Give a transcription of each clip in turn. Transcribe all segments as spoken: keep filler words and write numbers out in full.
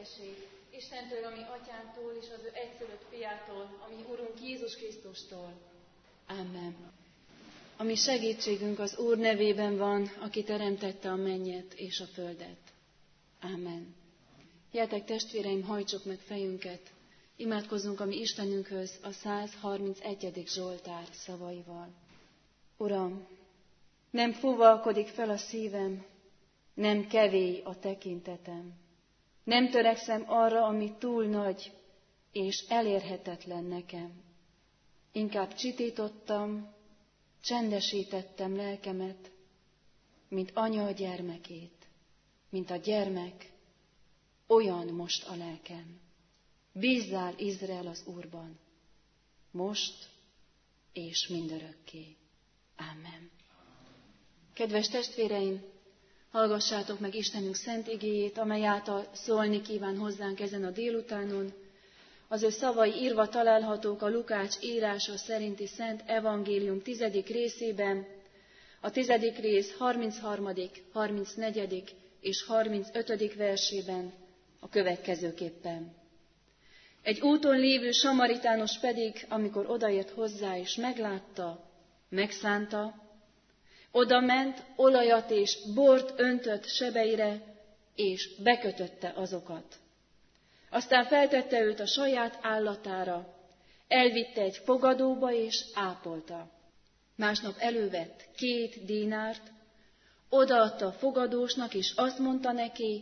békesség Istentől, ami Atyánktól és az ő egyszülött fiától, ami Urunk Jézus Krisztustól. Amen. A mi segítségünk az Úr nevében van, aki teremtette a mennyet és a földet. Amen. Gyertek, testvéreim, hajtsuk meg fejünket, imádkozzunk a mi Istenünkhöz a száz harmincegyedik Zsoltár szavaival. Uram, nem fuvalkodik fel a szívem, nem kevély a tekintetem. Nem törekszem arra, ami túl nagy és elérhetetlen nekem. Inkább csitítottam, csendesítettem lelkemet, mint anya a gyermekét, mint a gyermek, olyan most a lelkem. Bízzál, Izrael, az Úrban, most és mindörökké. Amen. Kedves testvéreim, hallgassátok meg Istenünk szent igéjét, amely által szólni kíván hozzánk ezen a délutánon. Az ő szavai írva találhatók a Lukács írása szerinti Szent Evangélium tizedik részében, a tizedik rész harmincharmadik, harmincnegyedik és harmincötödik versében a következőképpen. Egy úton lévő samaritános pedig, amikor odaért hozzá és meglátta, megszánta, oda ment, olajat és bort öntött sebeire, és bekötötte azokat. Aztán feltette őt a saját állatára, elvitte egy fogadóba és ápolta. Másnap elővett két dínárt, odaadta a fogadósnak, és azt mondta neki,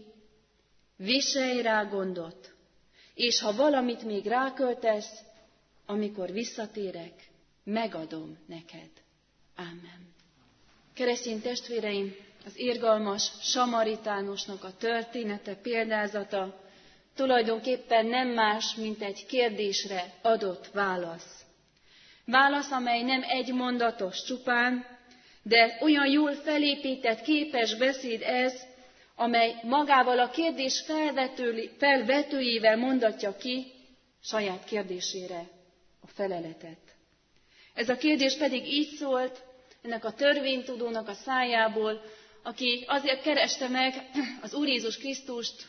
viselj rá gondot, és ha valamit még ráköltesz, amikor visszatérek, megadom neked. Ámen. Keresztény testvéreim, az irgalmas samaritánosnak a története, példázata tulajdonképpen nem más, mint egy kérdésre adott válasz. Válasz, amely nem egy mondatos csupán, de olyan jól felépített, képes beszéd ez, amely magával a kérdés felvetőjével mondatja ki saját kérdésére a feleletet. Ez a kérdés pedig így szólt, ennek a törvénytudónak a szájából, aki azért kereste meg az Úr Jézus Krisztust,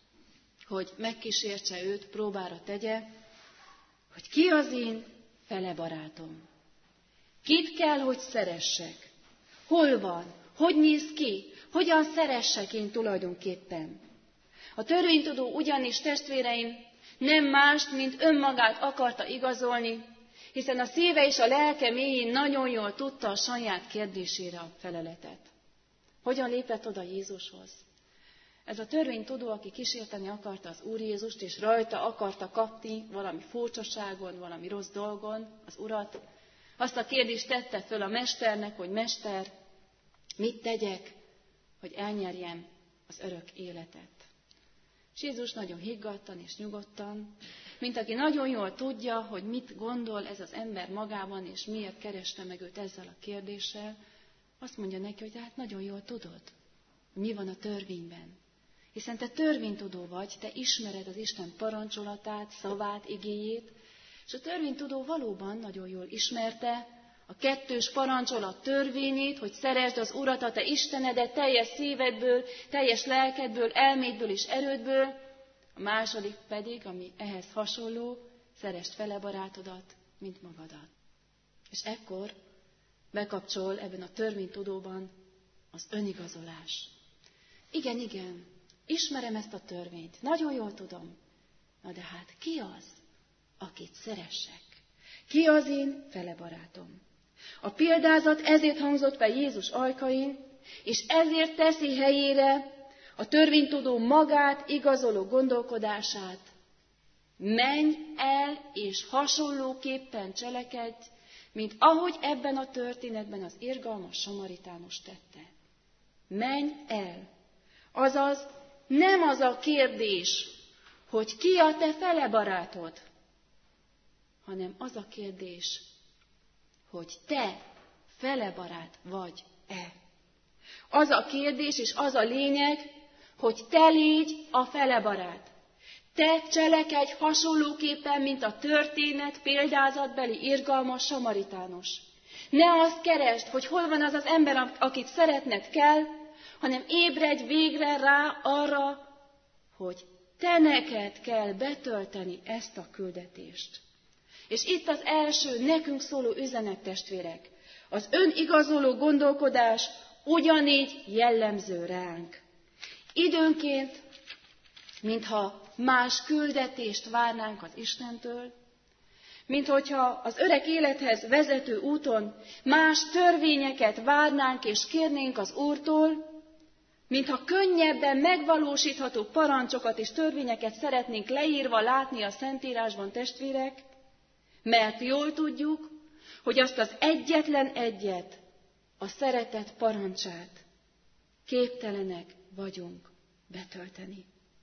hogy megkísértse őt, próbára tegye, hogy ki az én fele barátom. Kit kell, hogy szeressek? Hol van? Hogy néz ki? Hogyan szeressek én tulajdonképpen? A törvénytudó ugyanis, testvéreim, nem mást, mint önmagát akarta igazolni, hiszen a szíve és a lelke mélyén nagyon jól tudta a saját kérdésére a feleletet. Hogyan lépett oda Jézushoz? Ez a törvénytudó, aki kísérteni akarta az Úr Jézust, és rajta akarta kapni valami furcsaságon, valami rossz dolgon az Urat, azt a kérdést tette föl a mesternek, hogy mester, mit tegyek, hogy elnyerjem az örök életet. És Jézus nagyon higgadtan és nyugodtan, mint aki nagyon jól tudja, hogy mit gondol ez az ember magában, és miért kereste meg őt ezzel a kérdéssel, azt mondja neki, hogy hát nagyon jól tudod, mi van a törvényben. Hiszen te törvénytudó vagy, te ismered az Isten parancsolatát, szavát, igéjét, és a törvénytudó valóban nagyon jól ismerte a kettős parancsolat törvényét, hogy szeresd az Urat, a te Istenedet teljes szívedből, teljes lelkedből, elmédből és erődből, a második pedig, ami ehhez hasonló, szeresd fele barátodat, mint magadat. És ekkor bekapcsol ebben a törvénytudóban az önigazolás. Igen, igen, ismerem ezt a törvényt, nagyon jól tudom. Na de hát ki az, akit szeressek? Ki az én fele barátom? A példázat ezért hangzott fel Jézus ajkain, és ezért teszi helyére a törvénytudó magát igazoló gondolkodását. Menj el, és hasonlóképpen cselekedj, mint ahogy ebben a történetben az irgalmas samaritános tette. Menj el. Azaz nem az a kérdés, hogy ki a te fele barátod, hanem az a kérdés, hogy te fele barát vagy-e. Az a kérdés és az a lényeg, hogy te légy a fele barát. Te cselekedj hasonlóképpen, mint a történet példázatbeli irgalmas samaritános. Ne azt keresd, hogy hol van az az ember, akit szeretned kell, hanem ébredj végre rá arra, hogy te neked kell betölteni ezt a küldetést. És itt az első nekünk szóló üzenet, testvérek. Az önigazoló gondolkodás ugyanígy jellemző ránk. Időnként, mintha más küldetést várnánk az Istentől, minthogyha az öreg élethez vezető úton más törvényeket várnánk és kérnénk az Úrtól, mintha könnyebben megvalósítható parancsokat és törvényeket szeretnénk leírva látni a Szentírásban, testvérek, mert jól tudjuk, hogy azt az egyetlen egyet, a szeretet parancsát képtelenek vagyunk betölteni.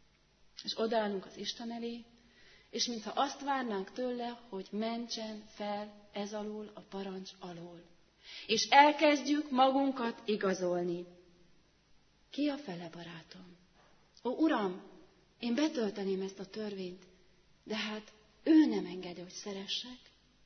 És odaállunk az Isten elé, és mintha azt várnánk tőle, hogy mentsen fel ez alól, a parancs alól. És elkezdjük magunkat igazolni. Ki a fele barátom? Ó, Uram, én betölteném ezt a törvényt, de hát ő nem engedi, hogy szeressek.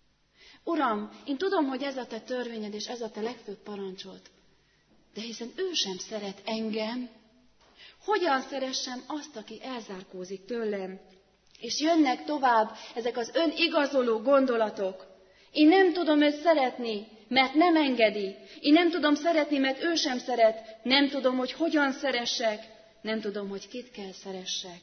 Uram, én tudom, hogy ez a te törvényed, és ez a te legfőbb parancsod, de hiszen ő sem szeret engem. Hogyan szeressem azt, aki elzárkózik tőlem? És jönnek tovább ezek az önigazoló gondolatok. Én nem tudom őt szeretni, mert nem engedi. Én nem tudom szeretni, mert ő sem szeret. Nem tudom, hogy hogyan szeressek. Nem tudom, hogy kit kell szeressek.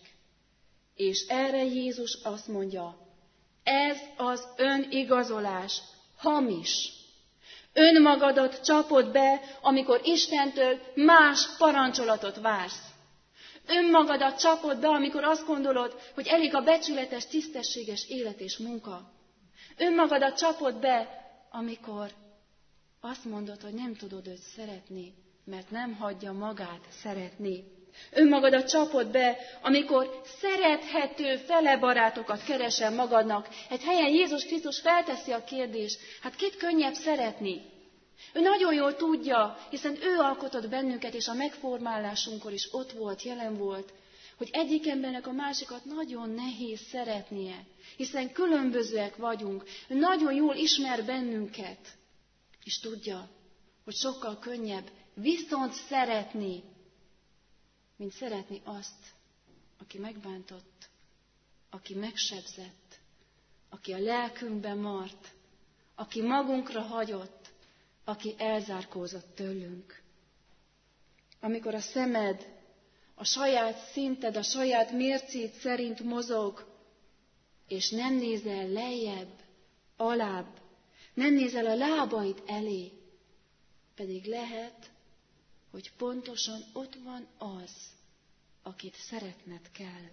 És erre Jézus azt mondja, ez az önigazolás hamis. Önmagadat csapod be, amikor Istentől más parancsolatot vársz. Önmagadat csapod be, amikor azt gondolod, hogy elég a becsületes, tisztességes élet és munka. Önmagadat csapod be, amikor azt mondod, hogy nem tudod őt szeretni, mert nem hagyja magát szeretni. Önmagadat csapod be, amikor szerethető fele barátokat keresel magadnak. Egy helyen Jézus Krisztus felteszi a kérdést, hát kit könnyebb szeretni? Ő nagyon jól tudja, hiszen ő alkotott bennünket, és a megformálásunkkor is ott volt, jelen volt, hogy egyik embernek a másikat nagyon nehéz szeretnie, hiszen különbözőek vagyunk. Ő nagyon jól ismer bennünket, és tudja, hogy sokkal könnyebb viszont szeretni, mint szeretni azt, aki megbántott, aki megsebzett, aki a lelkünkben mart, aki magunkra hagyott, aki elzárkózott tőlünk. Amikor a szemed a saját szinted, a saját mércéd szerint mozog, és nem nézel lejjebb, alább, nem nézel a lábaid elé, pedig lehet, hogy pontosan ott van az, akit szeretned kell.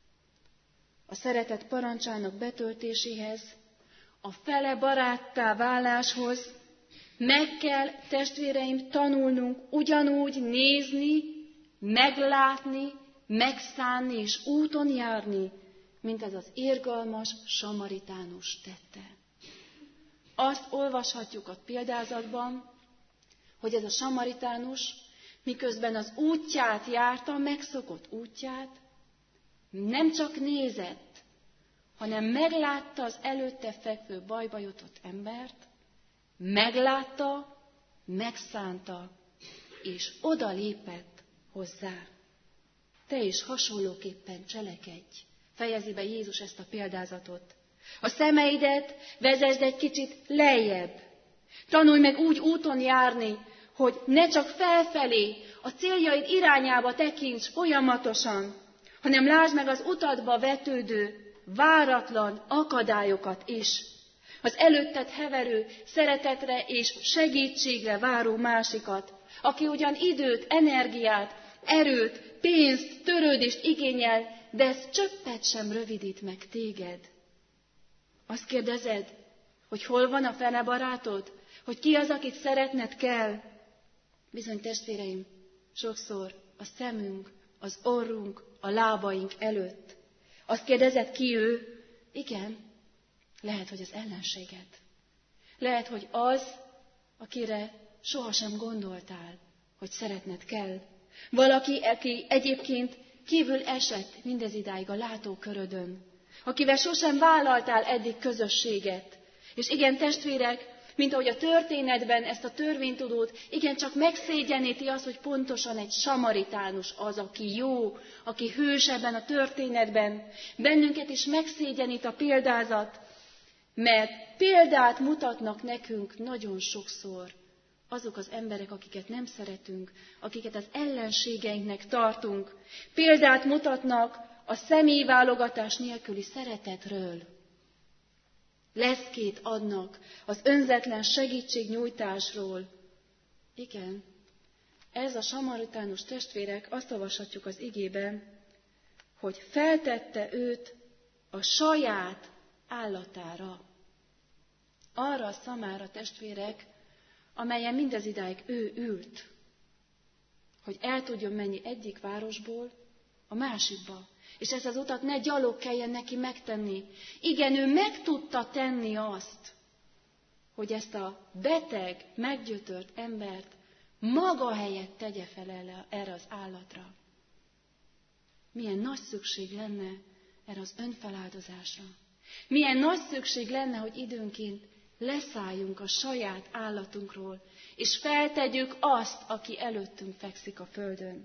A szeretet parancsának betöltéséhez, a fele baráttá váláshoz meg kell, testvéreim, tanulnunk ugyanúgy nézni, meglátni, megszánni és úton járni, mint ez az irgalmas samaritánus tette. Azt olvashatjuk a példázatban, hogy ez a samaritánus, miközben az útját járta, megszokott útját, nem csak nézett, hanem meglátta az előtte fekvő bajba jutott embert, meglátta, megszánta, és odalépett hozzá. Te is hasonlóképpen cselekedj, fejezi be Jézus ezt a példázatot. A szemeidet vezesd egy kicsit lejjebb. Tanulj meg úgy úton járni, hogy ne csak felfelé, a céljaid irányába tekints folyamatosan, hanem lásd meg az utadba vetődő, váratlan akadályokat is. Az előtted heverő, szeretetre és segítségre váró másikat, aki ugyan időt, energiát, erőt, pénzt, törődést igényel, de ez csöppet sem rövidít meg téged. Azt kérdezed, hogy hol van a fele barátod, hogy ki az, akit szeretned kell? Bizony, testvéreim, sokszor a szemünk, az orrunk, a lábaink előtt. Azt kérdezed, ki ő? Igen, lehet, hogy az ellenséged. Lehet, hogy az, akire sohasem gondoltál, hogy szeretned kell. Valaki, aki egyébként kívül esett mindez idáig a látókörödön, akivel sosem vállaltál eddig közösséget. És igen, testvérek, mint ahogy a történetben ezt a törvénytudót igencsak megszégyeníti az, hogy pontosan egy samaritánus az, aki jó, aki hős ebben a történetben. Bennünket is megszégyenít a példázat, mert példát mutatnak nekünk nagyon sokszor azok az emberek, akiket nem szeretünk, akiket az ellenségeinknek tartunk. Példát mutatnak a személyválogatás nélküli szeretetről. Leszkét adnak az önzetlen segítségnyújtásról. Igen, ez a samaritánus testvérek, azt olvashatjuk az igében, hogy feltette őt a saját állatára. Arra a szamára, testvérek, amelyen mindezidáig ő ült, hogy el tudjon menni egyik városból a másikba, és ezt az utat ne gyalog kelljen neki megtenni. Igen, ő meg tudta tenni azt, hogy ezt a beteg, meggyötört embert maga helyett tegye fel erre az állatra. Milyen nagy szükség lenne erre az önfeláldozásra. Milyen nagy szükség lenne, hogy időnként leszálljunk a saját állatunkról, és feltegyük azt, aki előttünk fekszik a földön.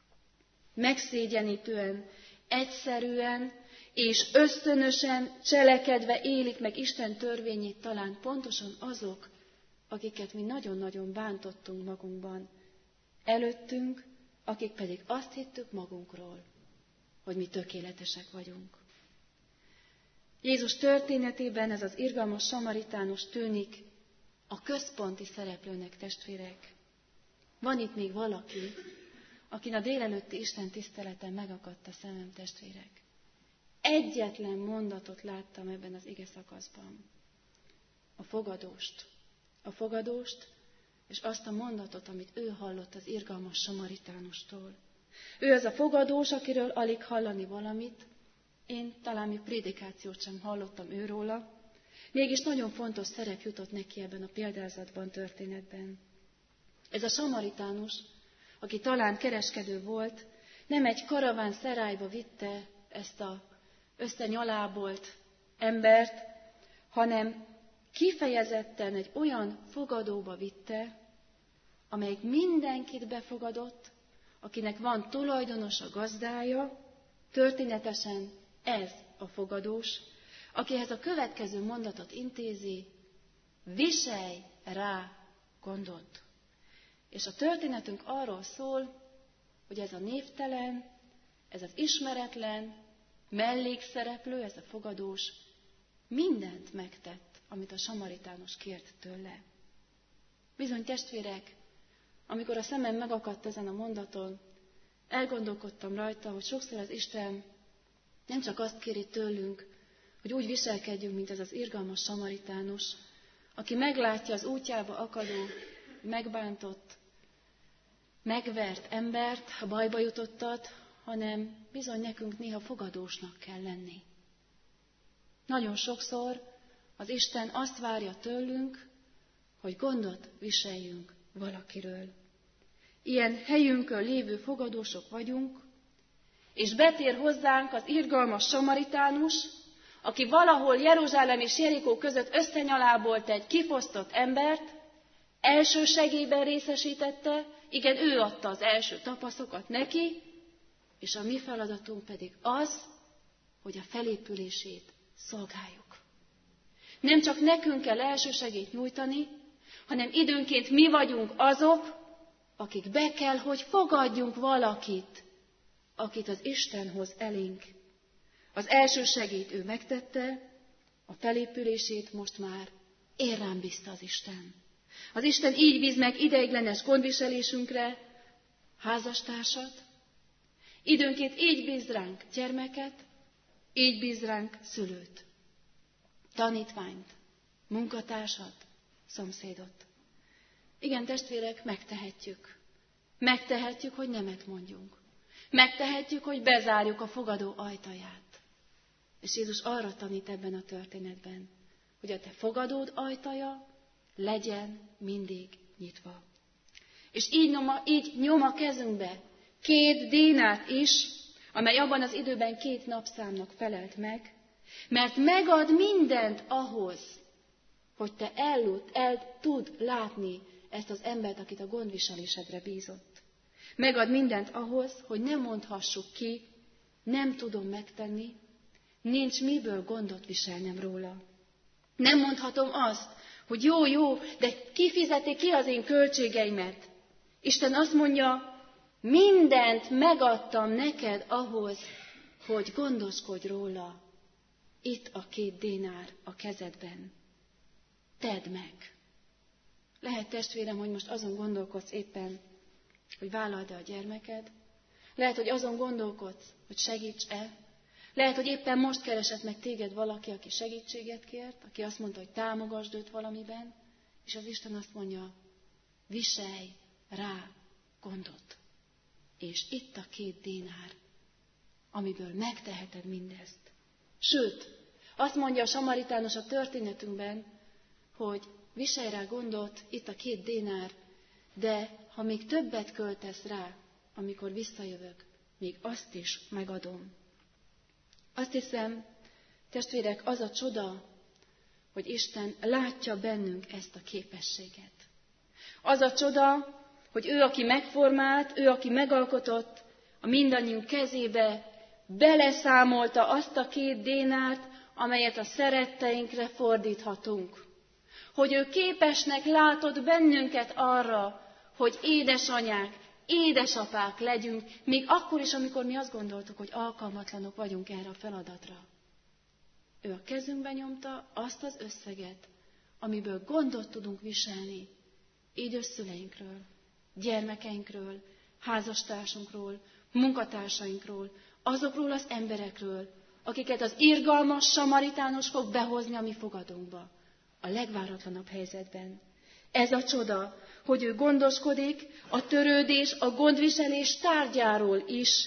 Megszégyenítően, egyszerűen és ösztönösen cselekedve élik meg Isten törvényét talán pontosan azok, akiket mi nagyon-nagyon bántottunk magunkban. Előttünk, akik pedig azt hittük magunkról, hogy mi tökéletesek vagyunk. Jézus történetében ez az irgalmas samaritánus tűnik a központi szereplőnek, testvérek. Van itt még valaki, akin a délelőtti Isten tiszteleten megakadt a szemem, testvérek. Egyetlen mondatot láttam ebben az ige szakaszban. A fogadóst. A fogadóst, és azt a mondatot, amit ő hallott az irgalmas samaritánustól. Ő az a fogadós, akiről alig hallani valamit. Én talán még prédikációt sem hallottam őróla, mégis nagyon fontos szerep jutott neki ebben a példázatban, történetben. Ez a samaritánus, aki talán kereskedő volt, nem egy karaván szerájba vitte ezt a összenyalábolt embert, hanem kifejezetten egy olyan fogadóba vitte, amelyik mindenkit befogadott, akinek van tulajdonosa, gazdája, történetesen ez a fogadós, akihez a következő mondatot intézi, viselj rá gondot. És a történetünk arról szól, hogy ez a névtelen, ez az ismeretlen, mellékszereplő, ez a fogadós mindent megtett, amit a samaritánus kért tőle. Bizony, testvérek, amikor a szemem megakadt ezen a mondaton, elgondolkodtam rajta, hogy sokszor az Isten nem csak azt kéri tőlünk, hogy úgy viselkedjünk, mint ez az irgalmas samaritánus, aki meglátja az útjába akadó, megbántott, megvert embert, a bajba jutottat, hanem bizony nekünk néha fogadósnak kell lenni. Nagyon sokszor az Isten azt várja tőlünk, hogy gondot viseljünk valakiről. Ilyen helyünkön lévő fogadósok vagyunk, és betér hozzánk az irgalmas samaritánus, aki valahol Jeruzsálem és Jerikó között összenyalábolt egy kifosztott embert, első segélyben részesítette, igen, ő adta az első tapaszokat neki, és a mi feladatunk pedig az, hogy a felépülését szolgáljuk. Nem csak nekünk kell első segélyt nyújtani, hanem időnként mi vagyunk azok, akik be kell, hogy fogadjunk valakit, akit az Isten hoz elénk. Az első segélyt ő megtette, a felépülését most már én rám bízta az Isten. Az Isten így bíz meg ideiglenes gondviselésünkre házastársat, időnként így bíz ránk gyermeket, így bíz ránk szülőt, tanítványt, munkatársat, szomszédot. Igen, testvérek, megtehetjük. Megtehetjük, hogy nemet mondjunk. Megtehetjük, hogy bezárjuk a fogadó ajtaját. És Jézus arra tanít ebben a történetben, hogy a te fogadód ajtaja legyen mindig nyitva. És így nyom a, így nyom a kezünkbe két dénát is, amely abban az időben két napszámnak felelt meg, mert megad mindent ahhoz, hogy te el, el tud látni ezt az embert, akit a gondviselésedre bízott. Megad mindent ahhoz, hogy ne mondhassuk ki, nem tudom megtenni, nincs miből gondot viselnem róla. Nem mondhatom azt, hogy jó, jó, de ki fizeti ki az én költségeimet? Isten azt mondja, mindent megadtam neked ahhoz, hogy gondoskodj róla. Itt a két dénár a kezedben. Tedd meg. Lehet, testvérem, hogy most azon gondolkodsz éppen, hogy vállald-e a gyermeked. Lehet, hogy azon gondolkodsz, hogy segíts-e. Lehet, hogy éppen most keresett meg téged valaki, aki segítséget kért, aki azt mondta, hogy támogasd őt valamiben, és az Isten azt mondja, viselj rá gondot. És itt a két dénár, amiből megteheted mindezt. Sőt, azt mondja a samaritános a történetünkben, hogy viselj rá gondot, itt a két dénár, de ha még többet költesz rá, amikor visszajövök, még azt is megadom. Azt hiszem, testvérek, az a csoda, hogy Isten látja bennünk ezt a képességet. Az a csoda, hogy ő, aki megformált, ő, aki megalkotott, a mindannyiunk kezébe beleszámolta azt a két dénárt, amelyet a szeretteinkre fordíthatunk. Hogy ő képesnek látott bennünket arra, hogy édesanyák, édesapák legyünk, még akkor is, amikor mi azt gondoltuk, hogy alkalmatlanok vagyunk erre a feladatra. Ő a kezünkbe nyomta azt az összeget, amiből gondot tudunk viselni édes szüleinkről, gyermekeinkről, házastársunkról, munkatársainkról, azokról az emberekről, akiket az irgalmas samaritános fog behozni a mi fogadunkba, a legváratlanabb helyzetben. Ez a csoda, hogy ő gondoskodik a törődés, a gondviselés tárgyáról is,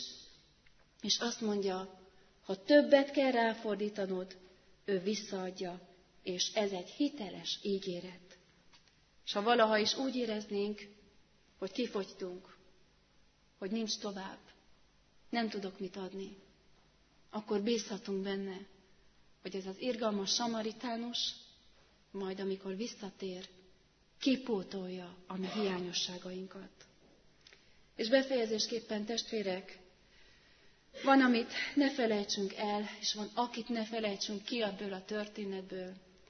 és azt mondja, ha többet kell ráfordítanod, ő visszaadja, és ez egy hiteles ígéret. És ha valaha is úgy éreznénk, hogy kifogytunk, hogy nincs tovább, nem tudok mit adni, akkor bízhatunk benne, hogy ez az irgalmas samaritánus, majd amikor visszatér, kipótolja a mi hiányosságainkat. És befejezésképpen, testvérek, van, amit ne felejtsünk el, és van, akit ne felejtsünk ki ebből a történetből.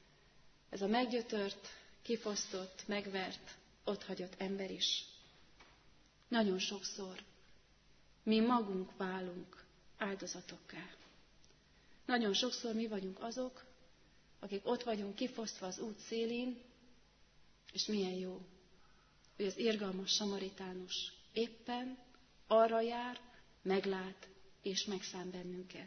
Ez a meggyötört, kifosztott, megvert, otthagyott ember is. Nagyon sokszor mi magunk válunk áldozatokká. Nagyon sokszor mi vagyunk azok, akik ott vagyunk kifosztva az út szélén, és milyen jó, hogy az irgalmas samaritánus éppen arra jár, meglát és megszám bennünket.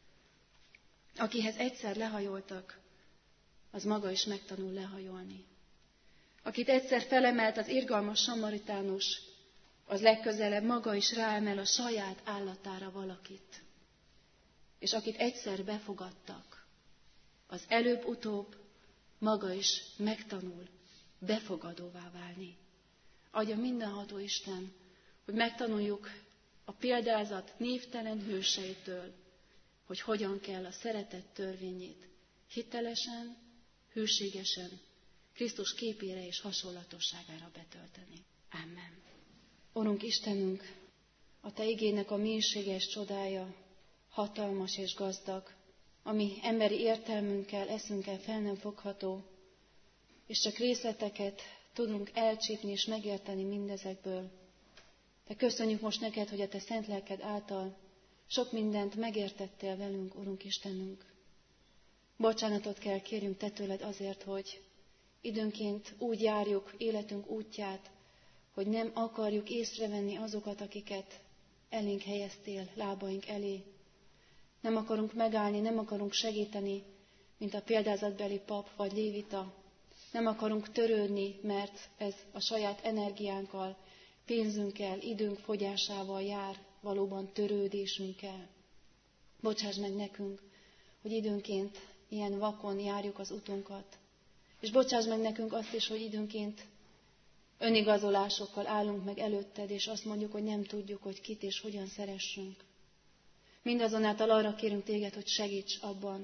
Akihez egyszer lehajoltak, az maga is megtanul lehajolni. Akit egyszer felemelt az irgalmas samaritánus, az legközelebb maga is ráemel a saját állatára valakit. És akit egyszer befogadtak, az előbb-utóbb maga is megtanul befogadóvá válni. Adja mindenható Isten, hogy megtanuljuk a példázat névtelen hőseitől, hogy hogyan kell a szeretet törvényét hitelesen, hűségesen, Krisztus képére és hasonlatosságára betölteni. Amen. Urunk Istenünk, a Te igének a mélysége és csodája hatalmas és gazdag, ami emberi értelmünkkel, eszünkkel fel nem fogható, és csak részleteket tudunk elcsípni és megérteni mindezekből. De köszönjük most neked, hogy a Te szent lelked által sok mindent megértettél velünk, Urunk Istenünk. Bocsánatot kell kérjünk Te tőled azért, hogy időnként úgy járjuk életünk útját, hogy nem akarjuk észrevenni azokat, akiket elénk helyeztél lábaink elé. Nem akarunk megállni, nem akarunk segíteni, mint a példázatbeli pap vagy lévita. Nem akarunk törődni, mert ez a saját energiánkkal, pénzünkkel, időnk fogyásával jár, valóban törődésünkkel. Bocsáss meg nekünk, hogy időnként ilyen vakon járjuk az utunkat. És bocsáss meg nekünk azt is, hogy időnként önigazolásokkal állunk meg előtted, és azt mondjuk, hogy nem tudjuk, hogy kit és hogyan szeressünk. Mindazonáltal arra kérünk téged, hogy segíts abban,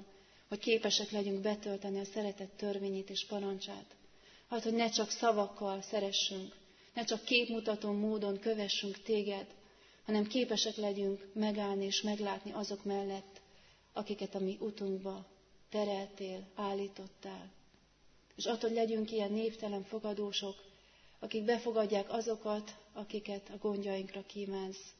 hogy képesek legyünk betölteni a szeretet törvényét és parancsát. Hát, hogy ne csak szavakkal szeressünk, ne csak képmutató módon kövessünk téged, hanem képesek legyünk megállni és meglátni azok mellett, akiket a mi utunkba tereltél, állítottál. És attól, hogy legyünk ilyen névtelen fogadósok, akik befogadják azokat, akiket a gondjainkra kívánsz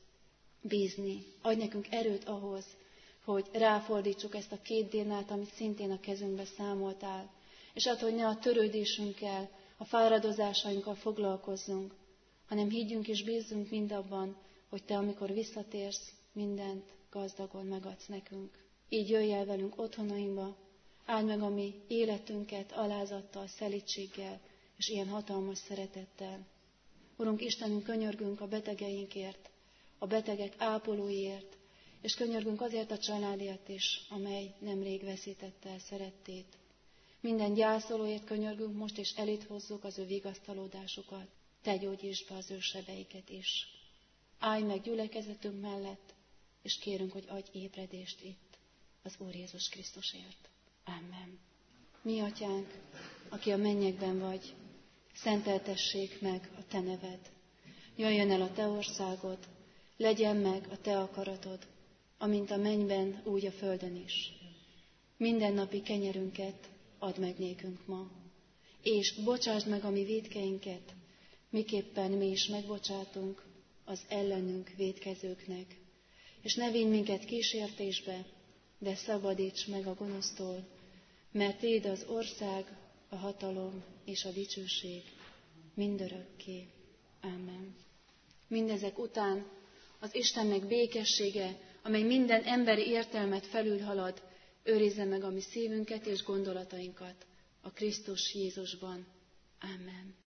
bízni. Adj nekünk erőt ahhoz, hogy ráfordítsuk ezt a két dénát, amit szintén a kezünkbe számoltál, és attól, hogy ne a törődésünkkel, a fáradozásainkkal foglalkozzunk, hanem higgyünk és bízzunk mindabban, hogy te, amikor visszatérsz, mindent gazdagon megadsz nekünk. Így jöjj el velünk otthonainkba, áld meg a mi életünket alázattal, szelídséggel és ilyen hatalmas szeretettel. Urunk Istenünk, könyörgünk a betegeinkért, a betegek ápolóiért, és könyörgünk azért a családért is, amely nemrég veszítette el szerettét. Minden gyászolóért könyörgünk most, és elét hozzuk az ő vigasztalódásukat. Te gyógyítsd be az ő sebeiket is. Állj meg gyülekezetünk mellett, és kérünk, hogy adj ébredést itt az Úr Jézus Krisztusért. Amen. Mi, Atyánk, aki a mennyekben vagy, szenteltessék meg a te neved. Jöjjön el a te országod, legyen meg a te akaratod, amint a mennyben, úgy a földön is. Mindennapi kenyerünket add meg nékünk ma, és bocsásd meg a mi vétkeinket, miképpen mi is megbocsátunk az ellenünk vétkezőknek. És ne vinj minket kísértésbe, de szabadíts meg a gonosztól, mert Téd az ország, a hatalom és a dicsőség mindörökké. Amen. Mindezek után az Istennek békessége, amely minden emberi értelmet felülhalad, őrizze meg a mi szívünket és gondolatainkat a Krisztus Jézusban. Amen.